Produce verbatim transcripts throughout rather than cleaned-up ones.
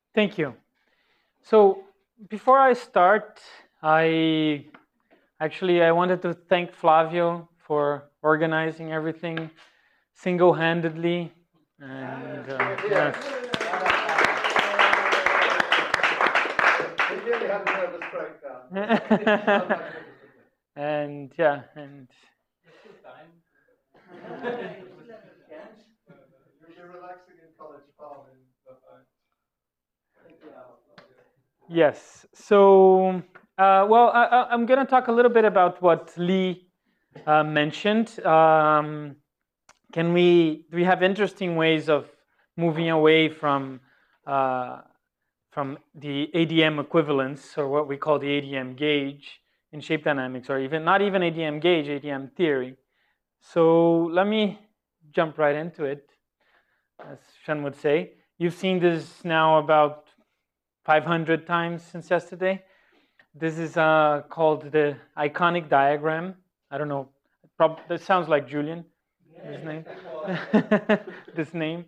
Thank you. So before I start, I actually I wanted to thank Flavio for organizing everything single-handedly. And uh, yes. He really had a nervous breakdown. And yeah, and You'll be relaxing in College Farm in yes. So, uh, well, I, I- I'm going to talk a little bit about what Lee uh, mentioned. Um, can we do we have interesting ways of moving away from uh, from the A D M equivalence, or what we call the A D M gauge in shape dynamics, or even not even A D M gauge, A D M theory. So let me jump right into it, as Shen would say. You've seen this now about five hundred times since yesterday. This is uh, called the iconic diagram. I don't know. Prob- that sounds like Julian. His name. This name.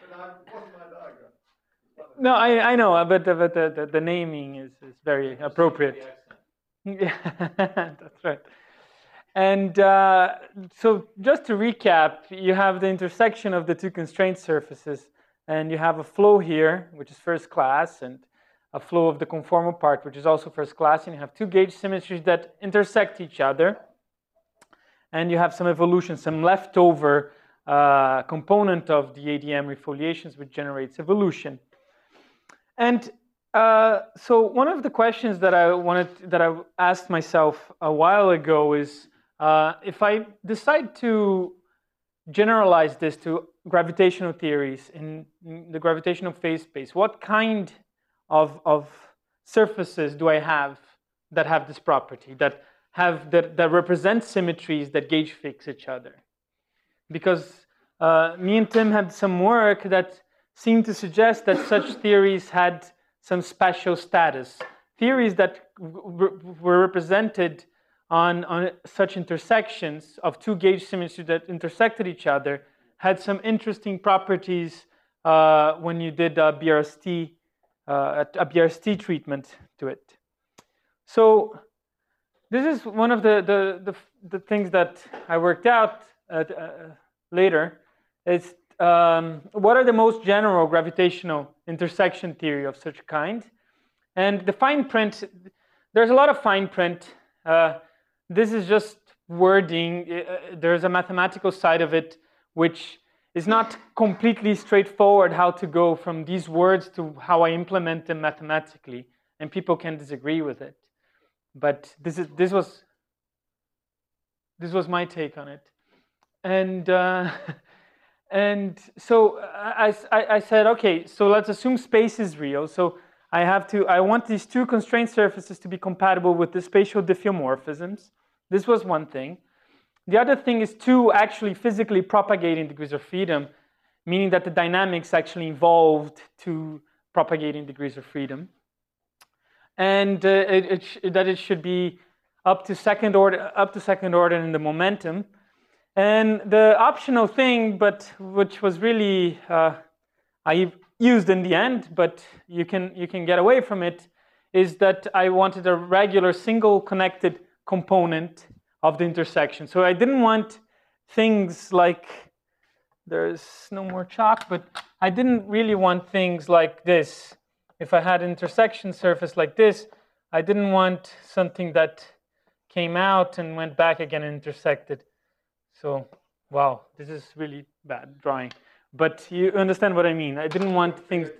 No, I, I know, but, the, but the, the, the naming is, is very appropriate. Yeah, that's right. And uh, so just to recap, you have the intersection of the two constraint surfaces, and you have a flow here, which is first class, and a flow of the conformal part, which is also first class, and you have two gauge symmetries that intersect each other. And you have some evolution, some leftover uh, component of the A D M refoliations, which generates evolution. And uh, so one of the questions that I wanted, that I asked myself a while ago is, uh, if I decide to generalize this to gravitational theories in, in the gravitational phase space, what kind of, of surfaces do I have that have this property, that have that, that represent symmetries that gauge fix each other? Because uh, me and Tim had some work that seemed to suggest that such theories had some special status. Theories that were represented on, on such intersections of two gauge symmetries that intersected each other had some interesting properties uh, when you did a B R S T, uh, a B R S T treatment to it. So this is one of the, the, the, the things that I worked out at, uh, later. Is um, what are the most general gravitational intersection theory of such kind? And the fine print, there's a lot of fine print. Uh, this is just wording. Uh, there's a mathematical side of it, which is not completely straightforward how to go from these words to how I implement them mathematically. And people can disagree with it. But this is this was this was my take on it. And uh, and so I, I, I said, okay, so let's assume space is real. So I have to, I want these two constraint surfaces to be compatible with the spatial diffeomorphisms. This was one thing. The other thing is two actually physically propagating degrees of freedom, meaning that the dynamics actually evolved to propagating degrees of freedom. And uh, it, it sh- that it should be up to second order, up to second order in the momentum. And the optional thing, but which was really uh, I used in the end, but you can you can get away from it, is that I wanted a regular single connected component of the intersection. So I didn't want things like, there's no more chalk, but I didn't really want things like this. If I had an intersection surface like this, I didn't want something that came out and went back again and intersected. So, wow, this is really bad drawing. But you understand what I mean. I didn't want things.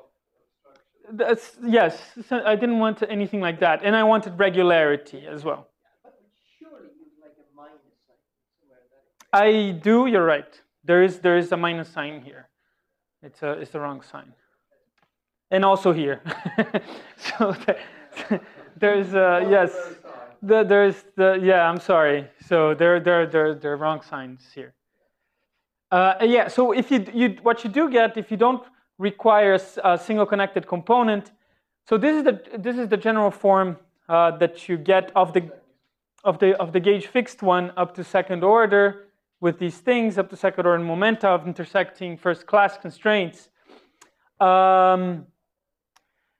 That's, yes, so I didn't want anything like that. And I wanted regularity as well. Surely you'd like a minus sign somewhere. I do, you're right. There is there is a minus sign here. It's a it's the wrong sign. And also here. So the, there's uh, yes. The, there's the yeah. I'm sorry. So there there there there are wrong signs here. Uh, yeah. So if you you what you do get if you don't require a, a single connected component. So this is the this is the general form uh, that you get of the of the of the gauge fixed one up to second order with these things up to second order momenta of intersecting first class constraints. Um,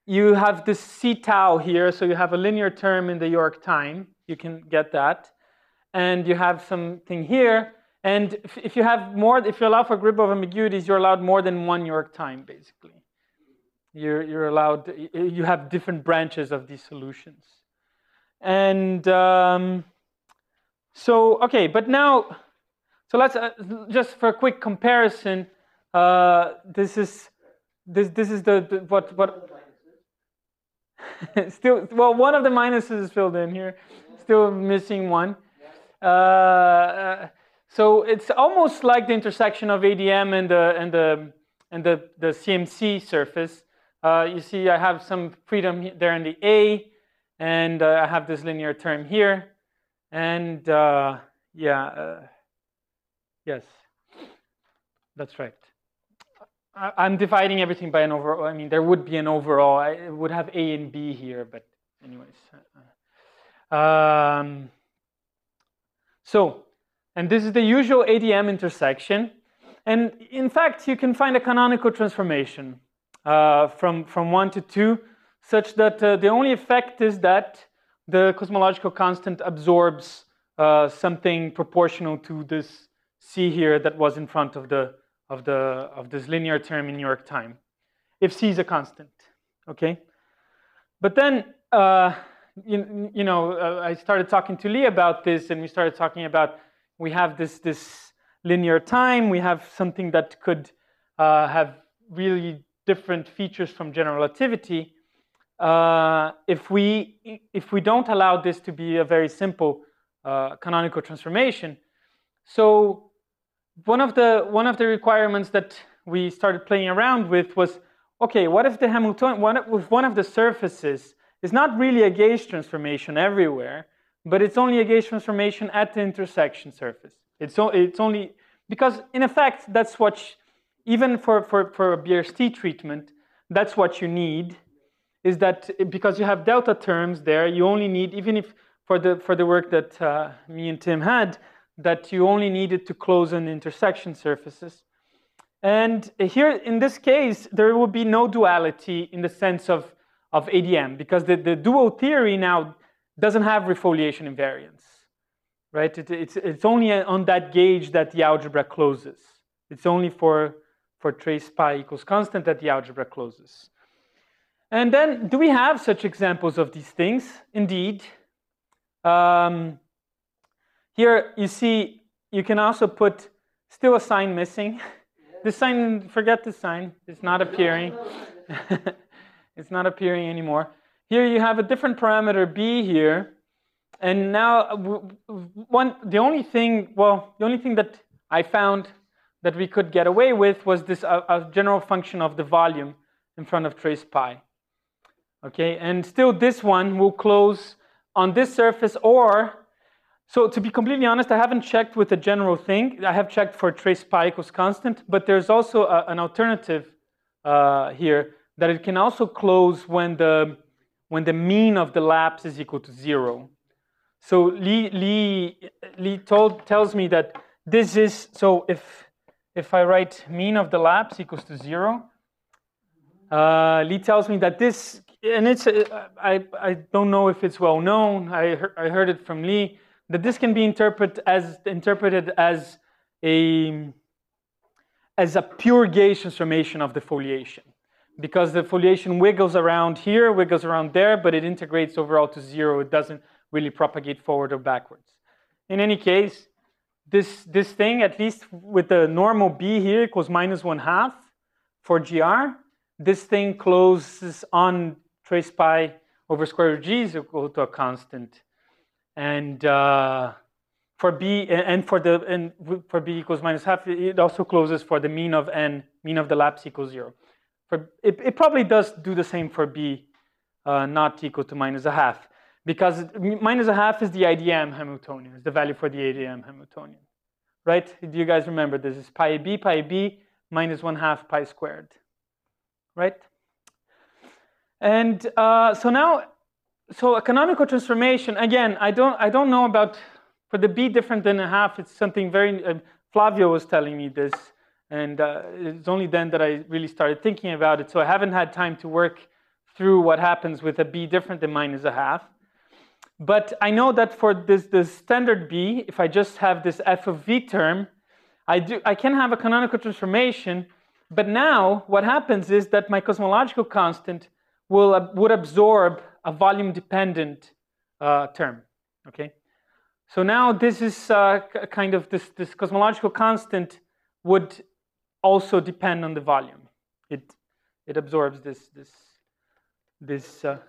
you have this c tau here, so you have a linear term in the York time. You can get that. And you have something here. And if, if you have more, if you allow for Gribov ambiguities, you're allowed more than one York time, basically. You're, you're allowed, you have different branches of these solutions. And um, so, okay, but now, so let's, uh, just for a quick comparison, uh, this is, this, this is the, the what, what, still, well, one of the minuses is filled in here, still missing one. Uh, so it's almost like the intersection of A D M and the, and the, and the, the C M C surface. Uh, you see, I have some freedom there in the A, and uh, I have this linear term here, and uh, yeah, uh, yes, that's right. I, I'm dividing everything by an overall. I mean, there would be an overall. I would have A and B here, but anyways. Um, so, and this is the usual A D M intersection, and in fact, you can find a canonical transformation. Uh, from, from one to two, such that uh, the only effect is that the cosmological constant absorbs uh, something proportional to this c here that was in front of the of the of this linear term in New York time, if c is a constant, okay? But then uh, you, you know uh, I started talking to Lee about this, and we started talking about we have this this linear time, we have something that could uh, have really different features from general relativity. Uh, if we if we don't allow this to be a very simple uh, canonical transformation, so one of the one of the requirements that we started playing around with was, okay, what if the Hamiltonian, one if one of the surfaces is not really a gauge transformation everywhere, but it's only a gauge transformation at the intersection surface. It's o it's only because in effect that's what. Even for, for, for a B R S T treatment, that's what you need, is that because you have delta terms there, you only need, even if for the, for the work that uh, me and Tim had, that you only needed to close an intersection surfaces. And here, in this case, there will be no duality in the sense of, of A D M, because the, the dual theory now doesn't have refoliation invariance, right? It, it's, it's only on that gauge that the algebra closes. It's only for for trace pi equals constant that the algebra closes. And then, do we have such examples of these things? Indeed. Um, here you see, you can also put still a sign missing. This sign, forget the sign, it's not appearing. It's not appearing anymore. Here you have a different parameter b here. And now, one, the only thing, well, the only thing that I found that we could get away with was this a, a general function of the volume in front of trace pi. Okay, and still this one will close on this surface, or, so to be completely honest, I haven't checked with a general thing. I have checked for trace pi equals constant, but there's also a, an alternative uh, here, that it can also close when the, when the mean of the lapse is equal to zero. So Lee, Lee, Lee told, tells me that this is, so if, If I write mean of the lapse equals to zero, uh, Lee tells me that this, and it's, uh, I, I don't know if it's well known, I, he I heard it from Lee, that this can be interpret as, interpreted as a, as a pure gauge transformation of the foliation. Because the foliation wiggles around here, wiggles around there, but it integrates overall to zero. It doesn't really propagate forward or backwards. In any case, This, this thing, at least with the normal b here, equals minus one half for G R. This thing closes on trace pi over square root g is equal to a constant. And uh, for b, and for the and for b equals minus half, it also closes for the mean of n, mean of the lapse equals zero. For it, it probably does do the same for b, uh, not equal to minus a half. Because minus a half is the I D M Hamiltonian, is the value for the I D M Hamiltonian, right? Do you guys remember this? Is pi b, pi b, minus one half pi squared, right? And uh, so now, so a canonical transformation, again, I don't, I don't know about, for the b different than a half, it's something very, uh, Flavio was telling me this, and uh, it's only then that I really started thinking about it, so I haven't had time to work through what happens with a B different than minus a half. But I know that for this, this standard B, if I just have this f of v term, I, do, I can have a canonical transformation, but now what happens is that my cosmological constant will, uh, would absorb a volume-dependent uh, term, okay? So now this is uh, kind of, this, this cosmological constant would also depend on the volume. It, it absorbs this, this, this. Uh,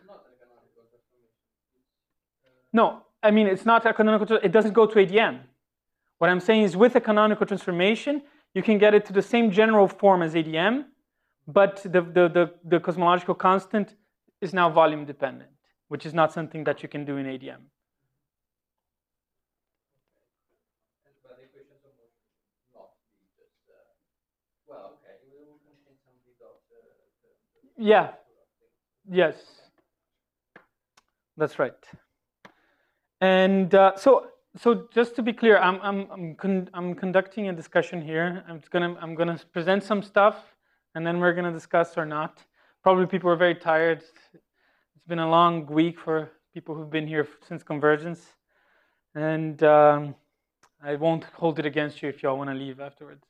no, I mean, it's not a canonical, it doesn't go to A D M. What I'm saying is with a canonical transformation, you can get it to the same general form as A D M, but the, the, the, the cosmological constant is now volume dependent, which is not something that you can do in A D M. Yeah. Yes. That's right. And uh, so, so just to be clear, I'm I'm I'm, con I'm conducting a discussion here. I'm gonna I'm gonna present some stuff, and then we're gonna discuss or not. Probably people are very tired. It's been a long week for people who've been here since Convergence, and um, I won't hold it against you if y'all want to leave afterwards.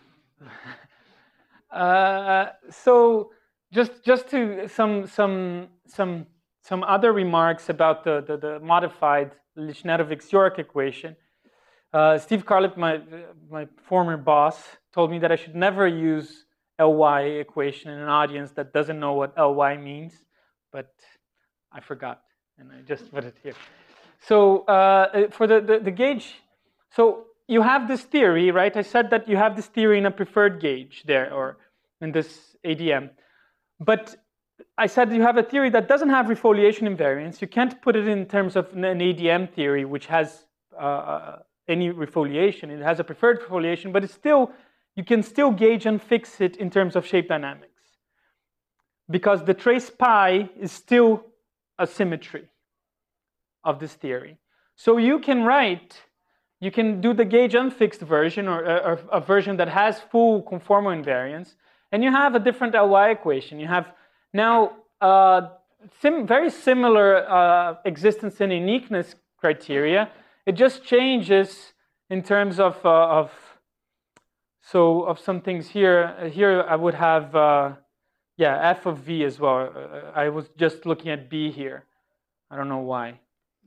uh, so. Just, just to some, some, some, some other remarks about the, the, the modified Lyshnerovich-York equation. Uh, Steve Carlip, my, my former boss, told me that I should never use L Y equation in an audience that doesn't know what L Y means, but I forgot, and I just put it here. So uh, for the, the, the gauge, so you have this theory, right? I said that you have this theory in a preferred gauge there, or in this A D M. But I said you have a theory that doesn't have refoliation invariance. You can't put it in terms of an A D M theory, which has uh, any refoliation. It has a preferred refoliation, but it's still, you can still gauge and fix it in terms of shape dynamics. Because the trace pi is still a symmetry of this theory. So you can write, you can do the gauge unfixed version, or, or a version that has full conformal invariance. And you have a different L Y equation. You have now uh, sim very similar uh, existence and uniqueness criteria. It just changes in terms of, uh, of so of some things here. Here I would have, uh, yeah, f of v as well. Uh, I was just looking at b here. I don't know why.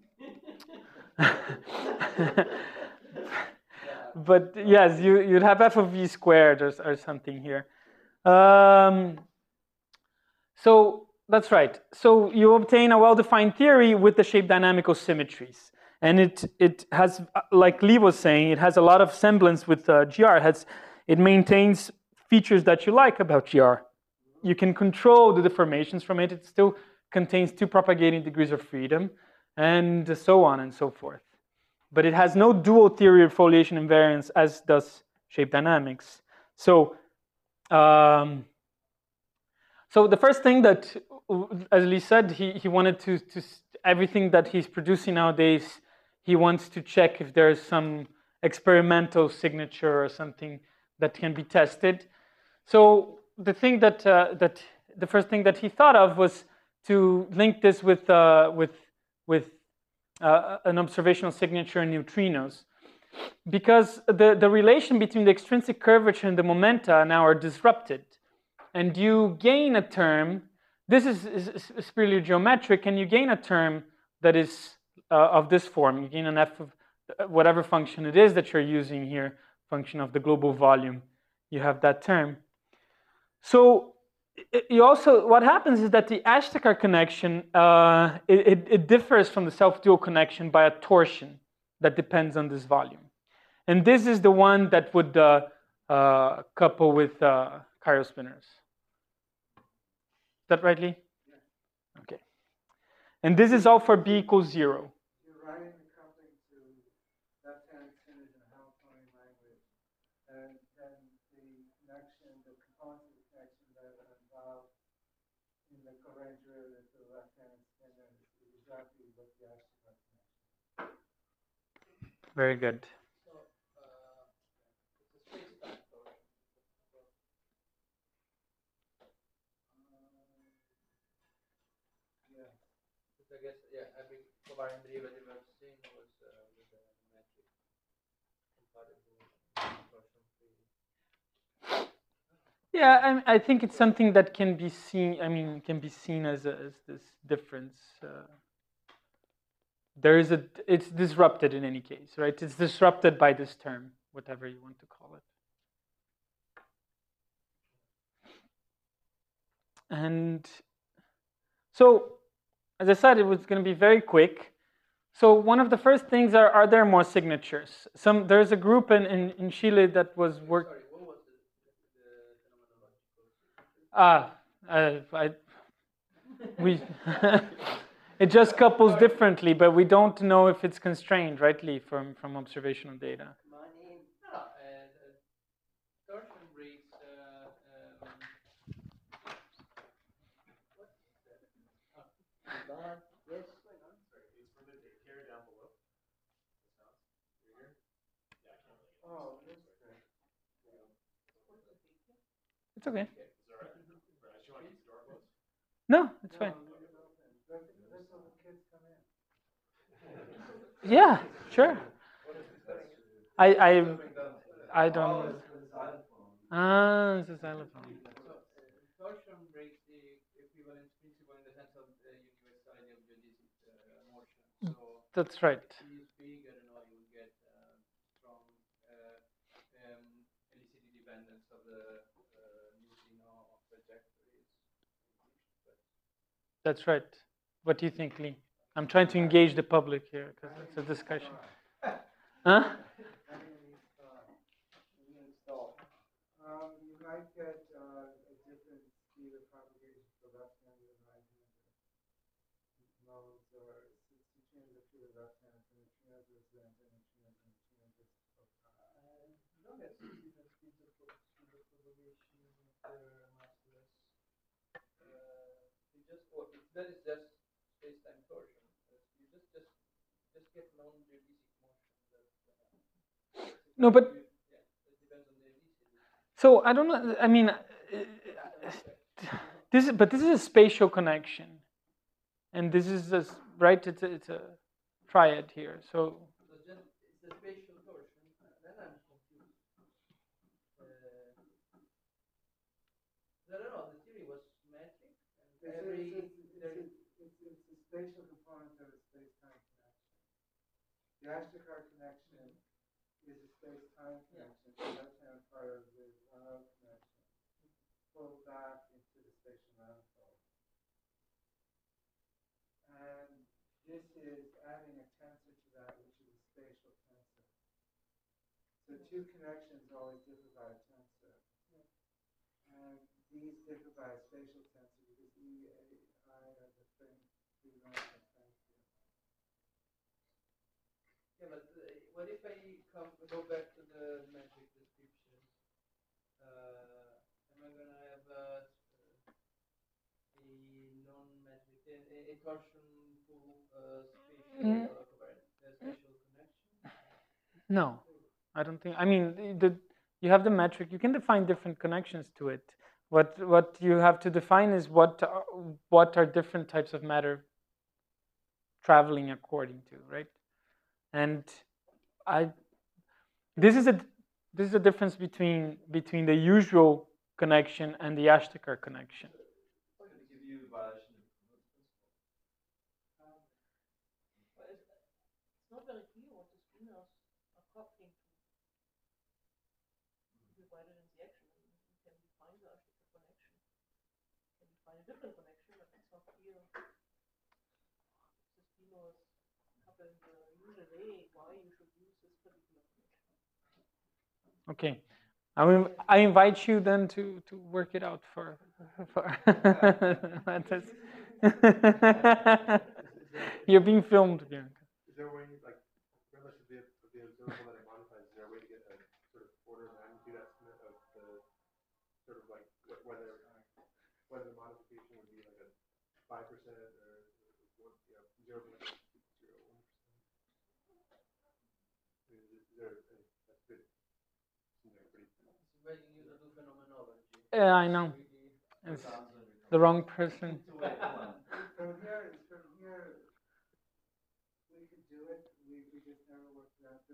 But yes, you, you'd have f of v squared or, or something here. Um, so that's right. So you obtain a well-defined theory with the shape dynamical symmetries, and it it has, like Lee was saying, it has a lot of semblance with uh, G R. It has, it maintains features that you like about G R. You can control the deformations from it. It still contains two propagating degrees of freedom, and so on and so forth. But it has no dual theory of foliation invariance as does shape dynamics. So. Um, so the first thing that, as Lee said, he, he wanted to, to, everything that he's producing nowadays, he wants to check if there's some experimental signature or something that can be tested. So the thing that, uh, that the first thing that he thought of was to link this with, uh, with, with uh, an observational signature in neutrinos. Because the, the relation between the extrinsic curvature and the momenta now are disrupted. And you gain a term, this is, is, is purely geometric, and you gain a term that is uh, of this form. You gain an f of whatever function it is that you're using here, function of the global volume. You have that term. So it, you also, what happens is that the Ashtekar connection, uh, it, it differs from the self-dual connection by a torsion that depends on this volume. And this is the one that would uh, uh, couple with uh, chirospinners. Is that right, Lee? Yeah. Okay. And this is all for b equals zero. You're writing the coupling to left-hand extended in a Hamiltonian language, and then the connection, the components of the connection that are involved in the covariant derivative to the left-hand extended is exactly what the Ashtekar connection. Very good. I guess, yeah, every covariant derivative I've seen was uh, with the metric compatible torsion free. Yeah, I, I think it's something that can be seen. I mean, can be seen as a, as this difference. Uh, there is a. It's disrupted in any case, right? It's disrupted by this term, whatever you want to call it. And so, as I said, it was going to be very quick. So one of the first things are, are there more signatures? Some there's a group in, in, in Chile that was work. Sorry, what was the, the phenomenological? Ah, uh, I, we. It just couples differently, but we don't know if it's constrained rightly from from observational data. My name. No, uh, uh, torsion breaks. Uh, um, what is that? Oh. Ivan, yes. It's for the daycare down below. This house. You're here? Yeah, I can't really get Oh, this thing. It's okay. Is that right? Right. She want to keep the door closed? No, it's fine. No, leave it open. Let, let all the kids come in. Yeah, sure. I I I don't. Ah, it's a xylophone. So, uh, torsion breaks the equivalence principle in the sense of the universality of geodesic uh, motion. So, That's right. if T is big, I don't know, you will get uh, strong uh, um, helicity dependence of the uh, neutrino trajectories. That's right. What do you think, Lee? I'm trying to engage the public here because it's a discussion. Huh? Um, you might get uh, a different speed of propagation for left-handed and right-handed modes, or it's between the two left-handed and the transverse and the transverse and the transverse. You don't get different speeds of propagation of the massless. Uh, you just, or it, that is just space-time torsion. You just just just get non-geodesic motion. That, uh, No, but you, yeah, it depends on the helicity. so I don't know. I mean, uh, this is but this is a spatial connection, and this is a, right. It's a, it's a triad here. So So it's just it's the spatial torsion. Then I'm confused. Uh, I don't know. The theory was metric, and It's, every a, it's, a, there, it's, a, it's, it's a spatial component of a space-time connection. The Ashtekar connection is a space-time connection. The left-hand part of the Renault connection pulled back into the spatial manifold. And this is adding a tensor to that, which is a spatial tensor. So two connections always differ by a tensor. And these differ by a spatial tensor because E, A, I are the thing, three-dimensional things. yeah, but uh, what if I come go back to the metric description? Uh, am I gonna have a, a non-metric a, a torsion pool uh, spatial Mm. uh, covariant, uh, spatial connection? no, I don't think. I mean, the, you have the metric. You can define different connections to it. What what you have to define is what are, what are different types of matter traveling according to, right? And I this is a this is a difference between between the usual connection and the Ashtekar connection. It's going to give you violation of the principle. Um, but it's, it's not very clear what the spinors are coupling to. Divided in the action, you can define the Ashtekar connection. You can define a different connection, but it's not clear. If the spinors couple in the usual way, why you should use this particular connection. Okay, I will, I invite you then to to work it out for for. You're being filmed, Bianca. Is there a way, like, regardless of the, of the observable that it modifies, is there a way to get a sort of order of magnitude estimate of the sort of like wh- whether whether the modification would be like a five percent or one, you know, zero point zero one percent? Is, is there? A, that's good. Seems like pretty. It's inviting you to do phenomenology. Yeah, I know. It's the wrong person. So here, from here,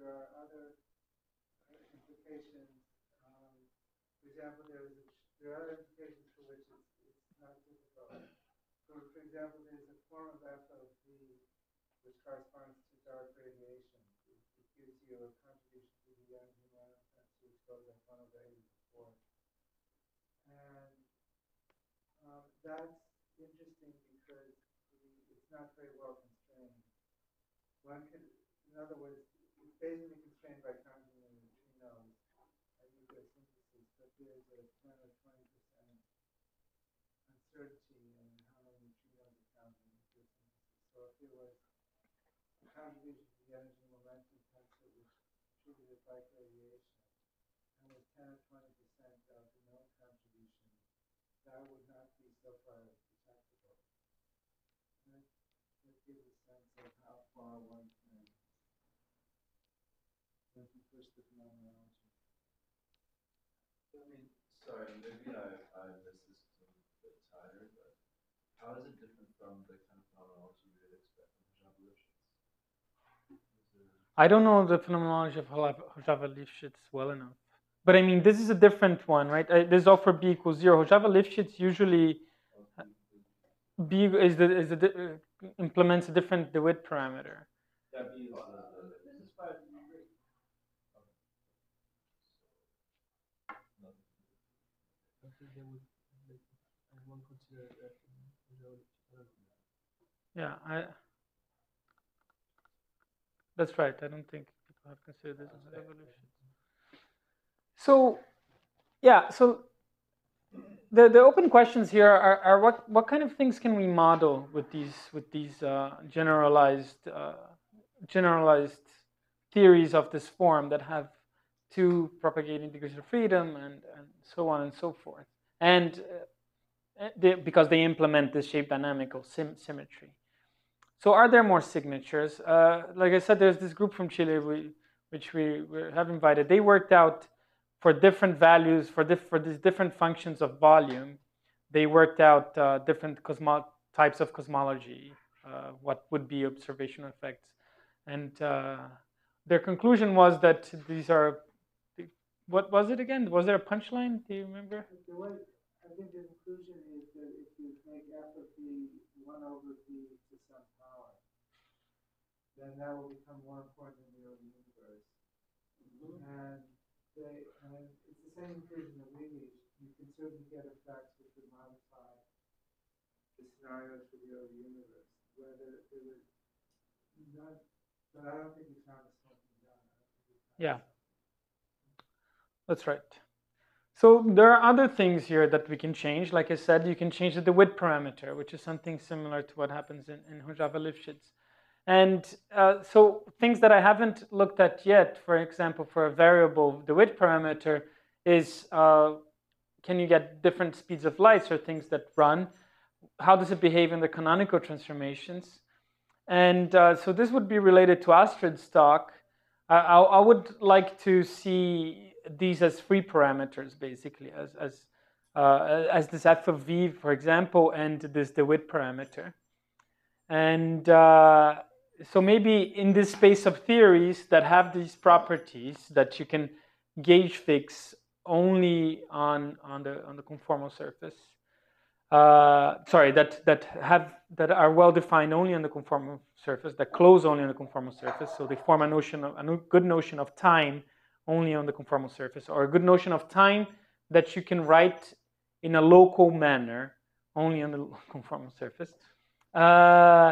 there are other implications. Um, for example, there, is a, there are other implications for which it's, it's not difficult. So, for example, there's a form of F of V which corresponds to dark radiation. It, it gives you a contribution to the energy management, which goes up one over eighty-four. And um, that's interesting because it's not very well constrained. One can, in other words, it's basically constrained by counting the neutrinos at nuclear synthesis, but there's a ten or twenty percent uncertainty in how many neutrinos are counted in nuclear synthesis. So if there was a contribution to the energy momentum tensor which contributed like radiation, and was ten or twenty percent of the known contribution, that would not be so far detectable. And that gives a sense of how far one can, one can push the phenomenology. I mean, sorry, maybe I, I missed this because I'm a bit tired, but how is it different from the kind of phenomenology you would expect from Hojava-Lifshitz? I don't know the phenomenology of Hojava-Lifshitz well enough. But I mean, this is a different one, right? Uh, this is all for B equals zero. Hojava-Lifshitz usually B is the is the uh, implements a different DeWitt parameter. Yeah, B is uh, the, this is five degree. I think they would, like, one consider that. Yeah, I. That's right. I don't think people have considered this as Hojava-Lifshitz. So, yeah. So the the open questions here are, are what what kind of things can we model with these with these uh, generalized uh, generalized theories of this form that have two propagating degrees of freedom and and so on and so forth, and uh, they, because they implement this shape dynamical sim symmetry. So are there more signatures? Uh, like I said, there's this group from Chile we, which we, we have invited. They worked out for different values, for, diff for these different functions of volume, they worked out uh, different cosmo types of cosmology, uh, what would be observational effects. And uh, their conclusion was that these are, what was it again? Was there a punchline? Do you remember? The way, I think the conclusion is that if you make F of V one over V to some power, then that will become more important in the early universe. Mm-hmm. And they, and it's the same conclusion that we reached. You can certainly get effects which would modify the scenarios for the early universe. Whether it was not, but I don't think we found something done. Yeah, that's right. So there are other things here that we can change. Like I said, you can change the DeWitt parameter, which is something similar to what happens in, in Hojava-Lifshitz. And uh, so things that I haven't looked at yet, for example, for a variable DeWitt parameter is, uh, can you get different speeds of lights or things that run? How does it behave in the canonical transformations? And uh, so this would be related to Astrid's talk. I, I, I would like to see these as free parameters, basically, as, as, uh, as this F of V, for example, and this DeWitt parameter. And uh, so maybe in this space of theories that have these properties that you can gauge fix only on, on, the, on the conformal surface, uh, sorry, that, that, have, that are well defined only on the conformal surface, that close only on the conformal surface, so they form a notion of, a good notion of time only on the conformal surface, or a good notion of time that you can write in a local manner only on the conformal surface. Uh,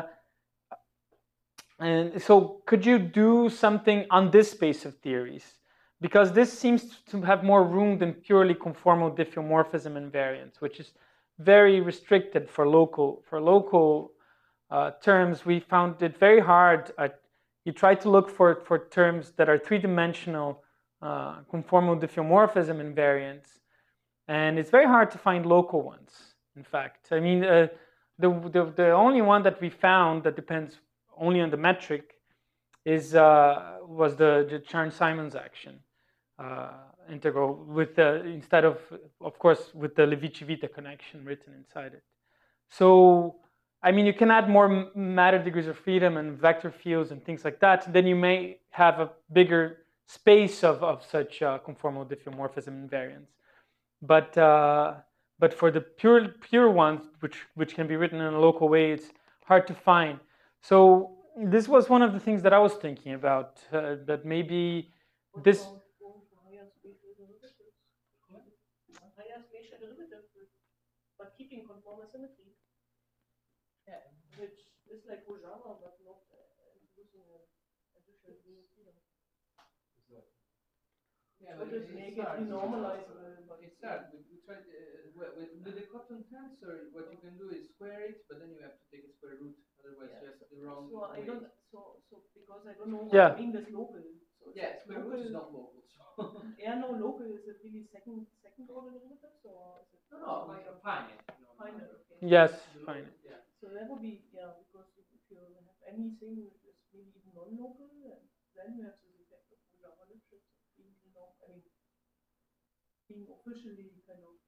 and so could you do something on this space of theories? Because this seems to have more room than purely conformal diffeomorphism invariance, which is very restricted for local, for local uh, terms. We found it very hard. At, you try to look for, for terms that are three-dimensional uh, conformal diffeomorphism invariants, and it's very hard to find local ones, in fact. I mean, uh, The, the, the only one that we found that depends only on the metric is, uh, was the, the Chern-Simons action uh, integral with the, instead of, of course, with the Levi-Civita connection written inside it. So I mean, you can add more m- matter degrees of freedom and vector fields and things like that. Then you may have a bigger space of, of such uh, conformal diffeomorphism invariants. But uh, but for the pure pure ones, which which can be written in a local way, it's hard to find. So this was one of the things that I was thinking about. Uh, that maybe What this. about going to higher spatial derivatives? Higher spatial derivatives, with- but keeping conformal symmetry, Yeah. which is like Rojava, but not uh, introducing an additional degree of freedom. Yeah, So but this it- may it's get hard. renormalizable, but It's hard. We, we tried uh, with, with, with the cotton tensor. What you can do is square it, but then you have to take a square root. Otherwise, Yeah, you have the wrong. so I way. don't, so, so, because I don't know what Yeah. you mean with local. So it's Yeah, like square root is not local. So. Yeah, no, local, is it really second, second order derivatives, or is it? No, no, we higher? can find it. You know, Finite, number. okay. Yes, The fine. local- Yeah. So that would be, yeah, because if if you have anything which is maybe even non-local, and then you have this effect of Rojava Lipschitz being, you know, I mean, being officially kind of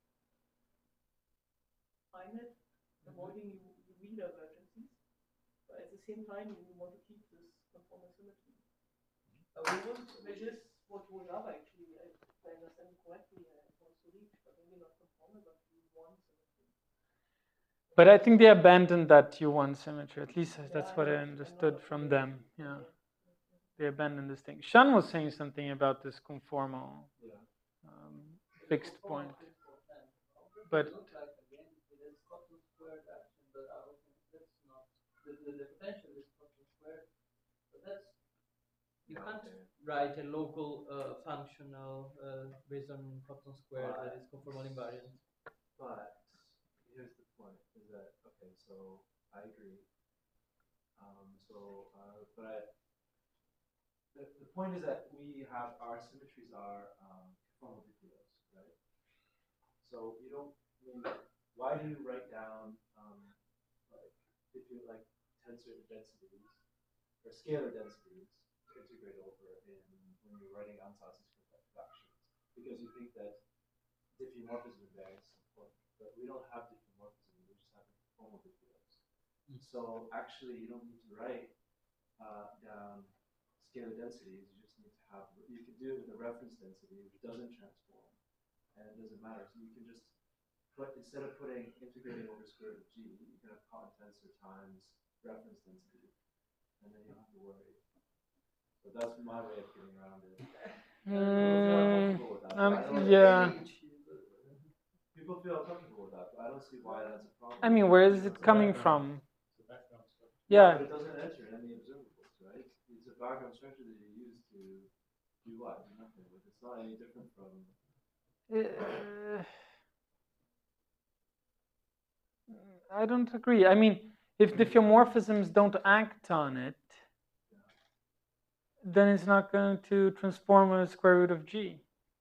finite, avoiding you, you read divergencies, but at the same time, you want to keep this conformal symmetry. Uh, we want, Which is what Rojava actually, if I understand correctly, uh, wants to reach, but maybe not conformal, but you want symmetry. But I think they abandoned that U one symmetry. At least that's Yeah, what I know- understood know from that. them. Yeah, Okay. they abandoned this thing. Shan was saying something about this conformal Yeah. um, fixed point. but But look like again it is cotton squared action, but I don't think that's not the, the, the potential is cotton squared, but that's you Yeah, can't okay. write a local uh, functional uh, based on cotton squared that Right. is conformal invariant. But here's the point: is that okay? So I agree. Um, so, uh, but the, the point is that we have our symmetries are um, conformal diffeos, right? So you don't. I mean, why do you write down um, like if you like tensor densities or scalar densities to integrate over in when you're writing Ansatz productions? Because you think that diffeomorphism invariance is important, but we don't have diffeomorphism. We just have conformal diffeos. Mm. So actually, you don't need to write uh, down scalar densities. You just need to have. You can do it with a reference density, which doesn't transform, and it doesn't matter. So you can just put instead of putting integrating over square root of g, you can have cotton tensor times reference density, and then you don't have to worry. So that's my way of getting around it. mm, People feel uncomfortable with that. um, but I don't- yeah. People feel uncomfortable with that, but I don't see why that's a problem. I mean, where is it coming from? Yeah. But it doesn't enter any observables, right? It's a background structure that you use to do what? Do nothing with. It's not any different from. Uh, I don't agree. I mean, if diffeomorphisms don't act on it, then it's not going to transform a square root of g.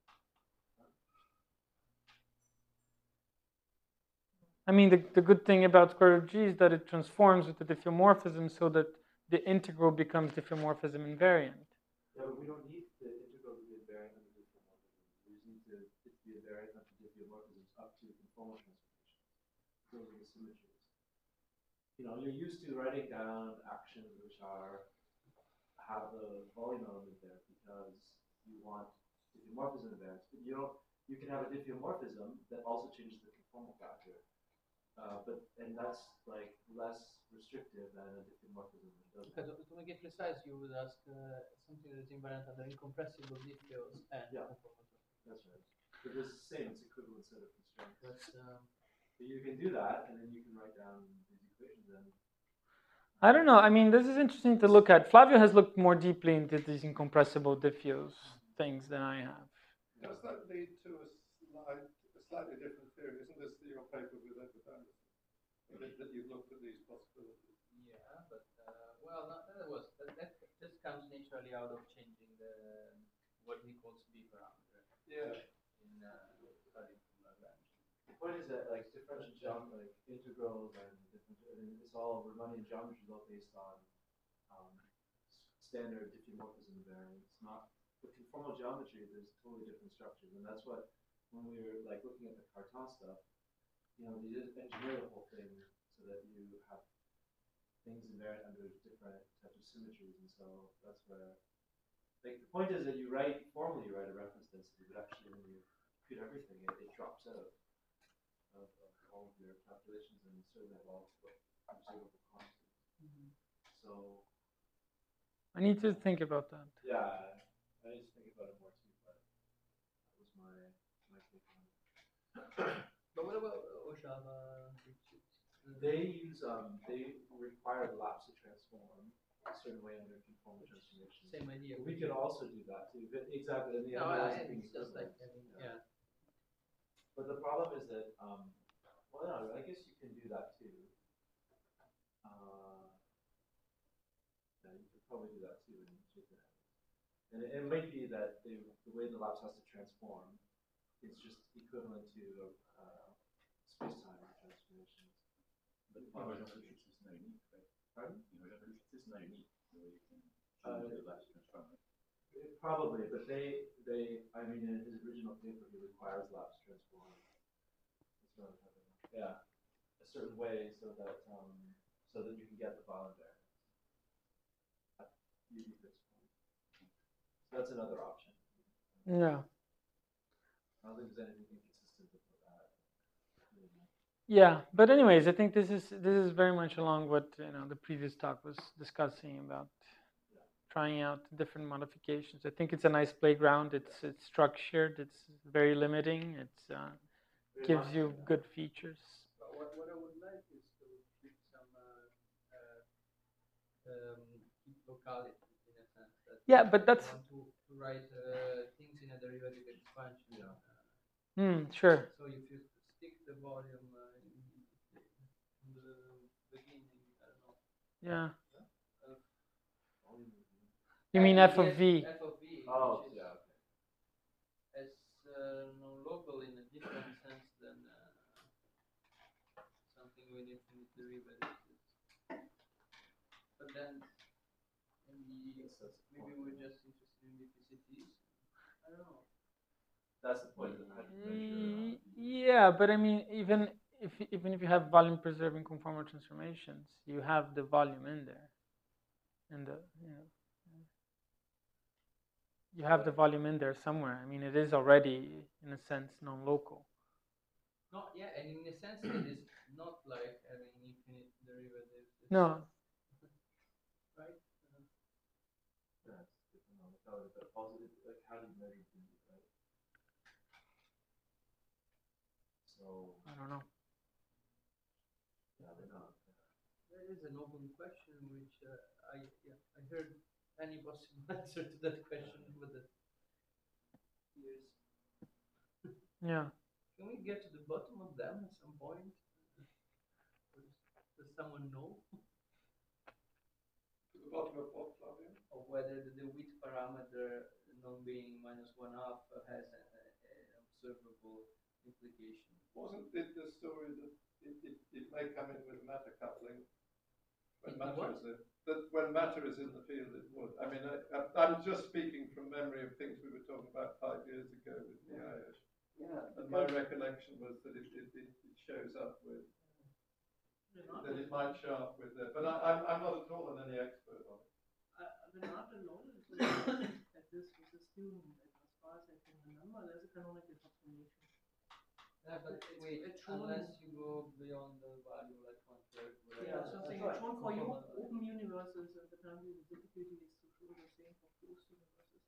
I mean, the, the good thing about square root of g is that it transforms with the diffeomorphism so that the integral becomes diffeomorphism invariant. Yeah, but we don't need the integral to be invariant under diffeomorphism. We just need to it to be invariant under diffeomorphisms up to conformal transformations. Those are the symmetries. You know, you're used to writing down actions which are have the volume element there because you want diffeomorphism invariance, but you don't. You can have a diffeomorphism that also changes the conformal factor. Uh, but and that's like less restrictive than a diffeomorphism that doesn't. Okay, to, to make it precise, you would ask uh, something that is invariant under incompressible diffeos and Yeah. conformal. That's right. But it's the same. It's equivalent set of constraints. But um, So you can do that, and then you can write down these equations. And I don't know. I mean, this is interesting to look at. Flavio has looked more deeply into these incompressible diffeos things than I have. Does that lead to a, slight, a slightly different theory? Isn't this your paper with Edward Anderson? That, that you've looked at these possibilities? yeah, but uh, well, not, that was that, that just comes naturally out of changing the what he calls B parameter Yeah. in uh, studying from Lagrange. the point is that like differential geometry, like integrals and different, and it's all Riemannian geometry is all based on um, standard diffeomorphism invariance. Not with conformal geometry. There's totally different structures, and that's what when we were like looking at the Cartan stuff, you know, they just engineer the whole thing so that you have things invariant under different types of symmetries, and so that's where, like, the point is that you write, formally you write a reference density, but actually when you compute everything, it, it drops out of, of all of your calculations, and certainly of all observable constants. Mm-hmm. So I need to think about that. yeah, I need to think about it more too, but that was my my take on it. But what about Ojava? They use um they require the lapse to transform a certain way under conformal transformation. Same idea. We could also do that too, but exactly. And the No, other I, is being it's just like, equivalent. I mean, yeah. But the problem is that um well no, I guess you can do that too. Uh, yeah, you could probably do that too in Jupyter. And it, it might be that they, the way the lapse has to transform is just equivalent to uh, space-time transformations. But You know, Java Matrix is not unique, right? Pardon? You know, Java Matrix is not unique. The way you can Uh, choose the last transform. It- Probably, but they, they, I mean, in his original paper, he requires lapse transform. It's not happening. Yeah, a certain way so that, um, so that you can get the Ballin variance at U D fixed point. So that's another option. Yeah. I don't think there's anything inconsistent with that. Yeah, but anyways, I think this is this is very much along what you know the previous talk was discussing about trying out different modifications. I think it's a nice playground. It's it's structured. It's very limiting. It's uh, gives you good features. But what, what I would like is to keep some uh, uh, um, keep locality in a sense. That Yeah, but if that's- you want to, to write uh, things in a derivative expansion. Yeah. Uh, Hmm, sure. so if you stick the volume uh, in, in the beginning, I don't know. Yeah. Uh, You mean yes, f of v? F of v, Oh, which is yeah, okay. as uh, non-local in a different sense than uh, something with infinite derivatives. But then maybe Yes, that's the maybe point. we're just interested in D P C Ts. I don't know. That's the point of how to Y- measure. uh, Yeah, but I mean, even if even if you have volume preserving conformal transformations, you have the volume in there, and the you know, you have the volume in there somewhere. I mean, it is already in a sense non-local. No, yeah, and in a sense it is not like having infinite derivatives. It's No, right? Uh, Yeah, it's different on the color, but also, it- like, how do you measure things, right? So, I don't know. yeah, they're not. That is an open question, which uh, I yeah, I heard any possible answer to that question over the years. Yeah. Can we get to the bottom of them at some point? Does, does someone know? To the bottom of what, Flavio? Of whether the, the width parameter non being minus one half uh, has an observable implication. Wasn't it the story that it, it, it may come in with matter coupling? When It matter what? is in, that when matter is in the field, it would. I mean, I, I, I'm just speaking from memory of things we were talking about five years ago with the I O S. Yeah, And my recollection was that it, it, it, it shows up with, that it might show up with it. But I, I'm, I'm not at all an any expert on it. Renato knows that this was a student, and as far as I can remember, there's a canonical transformation. Yeah, but It's- wait, it's shown- unless you go beyond the value like one third. Yeah, so I'm saying it's shown for you open universes, and apparently the difficulty is to show the same for closed universes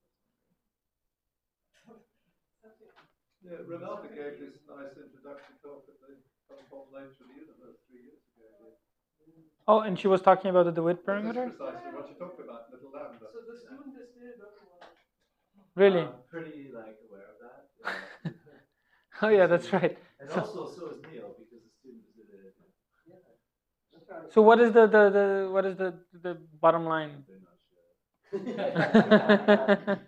or something. Yeah, Renata gave this nice introductory talk at the Conformal Nature of the Universe three years ago. Oh, and she was talking about the DeWitt This is parameter? precisely what you talked about, little lambda. So the student is still working on it. Really? I'm pretty, like, aware of that. Yeah. Oh yeah, that's right. And So, also, so is Neil, because the student is in it. so what is the, the, the what is the the bottom line? They're not sure.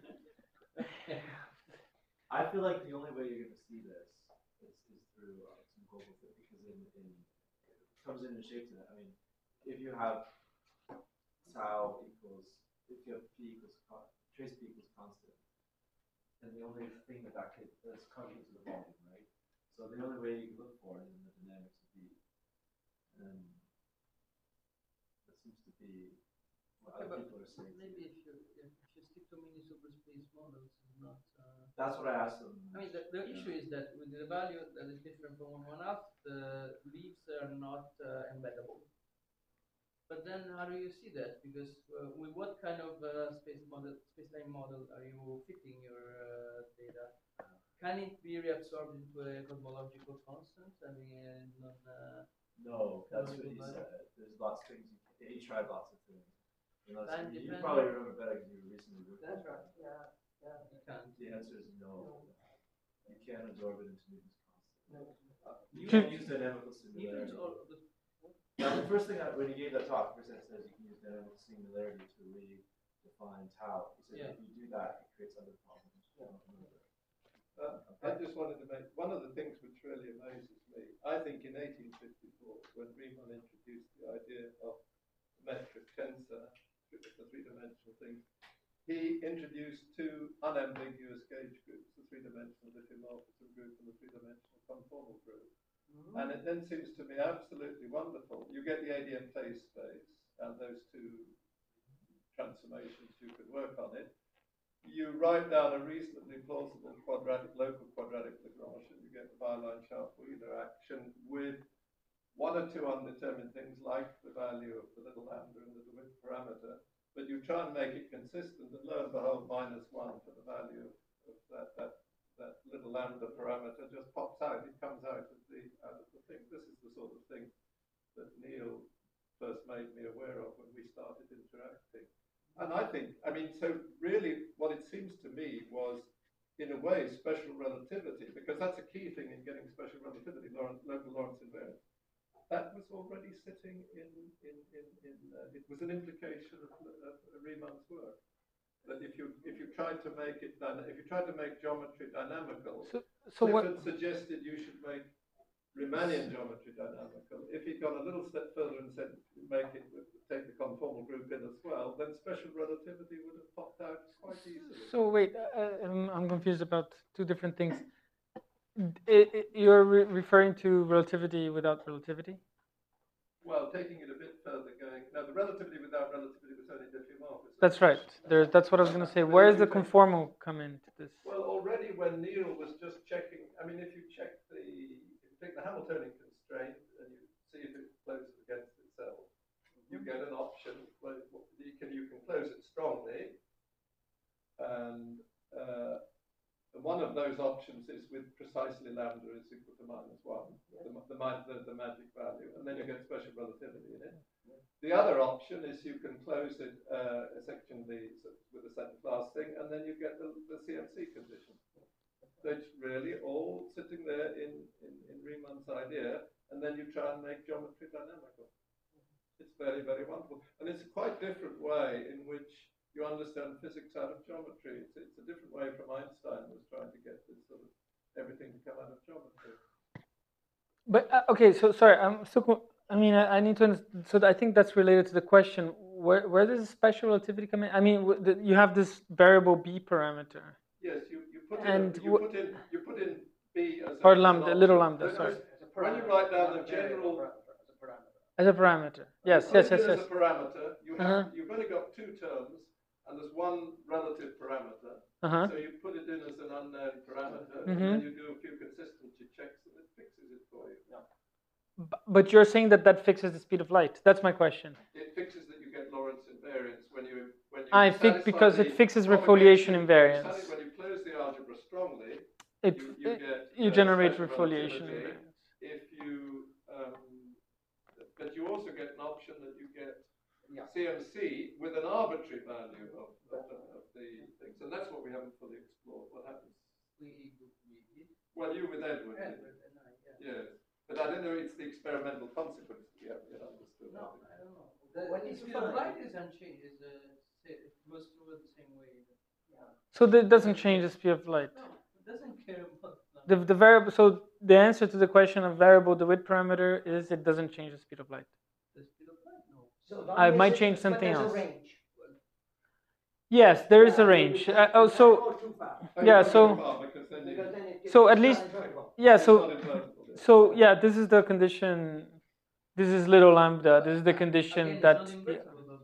I feel like the only way you're going to see this is, is through uh, some global fit, because in, in it comes in in shapes. I mean, if you have tau equals, if you have p equals con, trace p equals constant, then the only thing that that could is constant to the volume, right? So the only way you can look for it is in the dynamics of b. And that's the be what Okay, other but people are saying. maybe if you if you stick to mini superspace models, it's not. Uh, That's what I asked them. I mean, the, the issue is that with the value that is different from one one half, the leaves are not uh, embeddable. But then, how do you see that? Because uh, with what kind of uh, space model, space-time model, are you fitting your uh, data? Can it be reabsorbed into a cosmological constant? I mean, non, uh, No, that's what he Right. said. There's lots of things. You can, he tried lots of things. You, know, Time you, you dependent. probably remember better because you recently worked. That's on right, it. yeah, yeah. you can't. The answer is no. You can't absorb it into Newton's constant. No. You Should- can use dynamical Newton's similarity. or the, Now, the first thing I, when he gave that talk, first it says you can use dynamical similarity to redefine tau. He said Yeah. if you do that, it creates other problems. Uh, I just wanted to make, one of the things which really amazes me, I think in eighteen fifty-four, when Riemann introduced the idea of metric tensor, the three-dimensional thing, he introduced two unambiguous gauge groups, the three-dimensional diffeomorphism group and the three-dimensional conformal group. Mm-hmm. And it then seems to me absolutely wonderful. You get the A D M phase space and those two transformations, you could work on it. You write down a reasonably plausible quadratic, local quadratic Lagrange, and you get the Byline-Sharp-Wheeler action with one or two undetermined things like the value of the little lambda and the width parameter, but you try and make it consistent, and lo and behold, minus one for the value of, of that, that, that little lambda parameter just pops out. It comes out of the, out of the thing. This is the sort of thing that Neil first made me aware of when we started interacting. And I think, I mean, so really what it seems to me was, in a way, special relativity, because that's a key thing in getting special relativity, Lorentz, local Lorentz invariance. That was already sitting in, in, in, in uh, it was an implication of, of Riemann's work. That if you if you tried to make it, if you tried to make geometry dynamical, So, so what? Clifford suggested you should make Riemannian geometry dynamical. If he'd gone a little step further and said make it take the conformal group in as well, then special relativity would have popped out quite easily. So wait, uh, I'm, I'm confused about two different things. It, it, you're re referring to relativity without relativity? Well, taking it a bit further, going no, the relativity without relativity was only diffeomorphism. That's right. There, that's what I was going to say. Where does the conformal come into this? Well, already when Neil was just checking, I mean, if you check the, if you take the Hamiltonian constraint and you see if it closes against itself, you get an option where you can you can close it strongly, and uh, one of those options is with precisely lambda is equal to minus one, the, the, the, the magic value, and then you get special relativity in it. The other option is you can close it uh, a section the, with a second class thing, and then you get the, the C M C condition. So it's really all sitting there in, in, in Riemann's idea, and then you try and make geometry dynamical. It's very, very wonderful. And it's a quite different way in which you understand physics out of geometry. It's, it's a different way from Einstein was trying to get this sort of everything to come out of geometry. But uh, okay, so sorry, I'm still. I mean, I, I need to understand. So I think that's related to the question: where where does special relativity come in? I mean, the, you have this variable b parameter. Yes, you, you put And in you put in you put in b as a, or as an lambda, option. little lambda. Because Sorry. when you write down the general As a parameter. Yes, put yes, it yes, in yes. as a parameter, you have Uh-huh. you've only got two terms, and there's one relative parameter. Uh huh. So you put it in as an unknown parameter, Mhm. and then you do a few consistency checks, and it fixes it for you. But you're saying that that fixes the speed of light. That's my question. It fixes that you get Lorentz invariance when you when you I think satisfy because the it fixes propagation refoliation when you invariance. sati- When you close the algebra strongly, It you, you it- get you uh, generate special refoliation relativity. invariance. If you um, but you also get an option that you get Yeah. C M C with an arbitrary value of, of, the, of the things, and that's what we haven't fully explored. What happens? we, we, we Well, you with Edward. Edward and I, yeah. Yes, but I don't know. It's the experimental consequence we haven't yet understood. No, I don't know. The, What the is speed fine. of light is unchanged. Is uh, say- it goes through it the same way. So that doesn't change the speed of light. No, it doesn't care about The the variable. So the answer to the question of variable the width parameter is it doesn't change the speed of light. the speed of light. No. So I long might as it- change but something there's else. a range. Yes, there is Yeah, a range. because Uh, oh, you so can't go too far, Oh, you Yeah, can't so- go far because then you- because then it So it's at not least- invertible. yeah. it's So not invertible, yeah. so yeah, this is the condition. This is little lambda. This is the condition Again, that. it's not Yeah. invertible, though.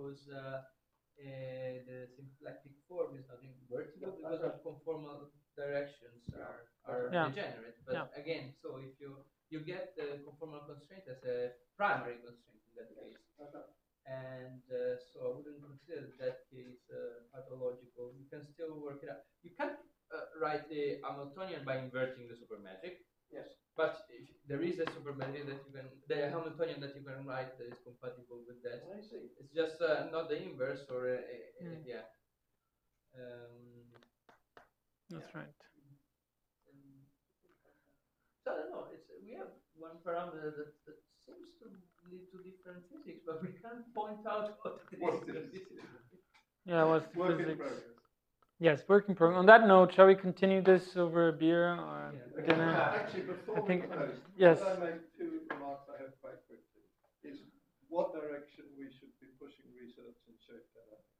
because uh, uh, the symplectic form is not invertible because of conformal directions are, are Yeah. degenerate. But Yeah. again, so if you you get the conformal constraint as a primary constraint in that case, and uh, so I wouldn't consider that case uh, pathological. You can still work it out. You can't uh, write the Hamiltonian by inverting the supermetric. Yes. But if there is a supermetric that you can, the Hamiltonian that you can write that is compatible with that. I see. It's just uh, not the inverse or uh, uh, Mm. yeah. Um, That's yeah. right. Um, so I don't know. It's we have one parameter that, that seems to lead to different physics, but we can't point out what it What is. it is. Yeah, what's the Work in physics? progress. Yes, working program. On that note, shall we continue this over a beer or Yeah. dinner? Actually, before I think- we close, yes. could I make two remarks I have quite quickly? Is what direction we should be pushing research in shape dynamics.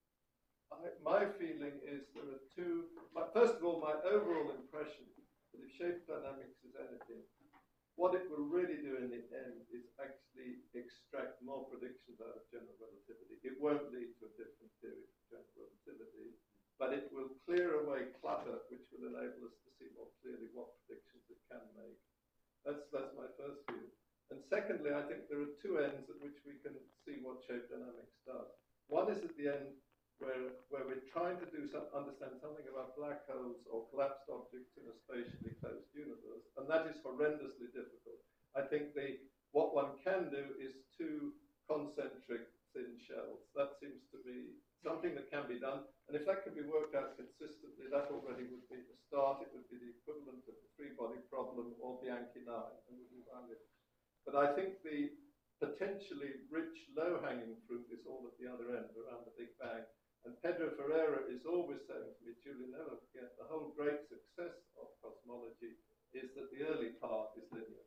I, my feeling is there are two. My, first of all, my overall impression that if shape dynamics is anything, what it will really do in the end is actually extract more predictions out of general relativity. It won't lead to a different theory of general relativity, but it will clear away clutter, which will enable us to see more clearly what predictions it can make. That's that's my first view. And secondly, I think there are two ends at which we can see what shape dynamics does. One is at the end where where we're trying to do some understand something about black holes or collapsed objects in a spatially closed universe, and that is horrendously difficult. I think the what one can do is two concentric thin shells. That seems to be something that can be done, and if that can be worked out consistently, that already would be the start. It would be the equivalent of the three-body problem or Bianchi nine, and would be valuable. But I think the potentially rich low-hanging fruit is all at the other end, around the Big Bang. And Pedro Ferreira is always saying to me, Julian, never forget, the whole great success of cosmology is that the early part is linear.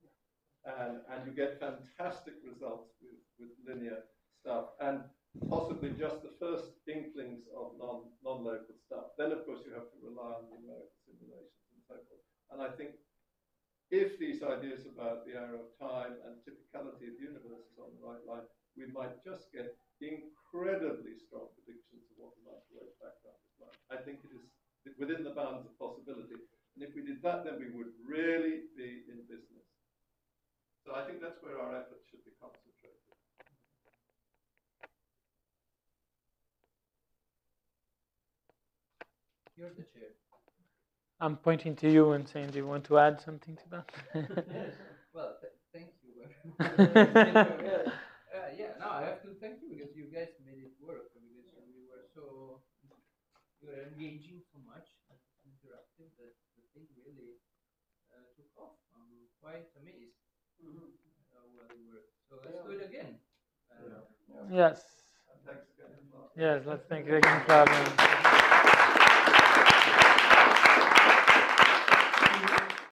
And, and you get fantastic results with, with linear stuff, and possibly just the first inklings of non, non-local stuff. Then, of course, you have to rely on numerical simulations and so forth. And I think if these ideas about the arrow of time and typicality of the universe is on the right line, we might just get incredibly strong predictions of what the microwave background is like. I think it is within the bounds of possibility. And if we did that, then we would really be in business. So I think that's where our efforts should be concentrated. You're the chair. I'm pointing to you and saying, do you want to add something to that? Well, th thank you. uh, yeah, no, I have to thank you because you guys made it work. Because we were so you were engaging so much and interactive that the thing really uh, took off. I'm quite amazed Mm-hmm. how well it worked. So let's do it again. Uh, Yes. And thanks again. Yes, let's thank you again, Claudia.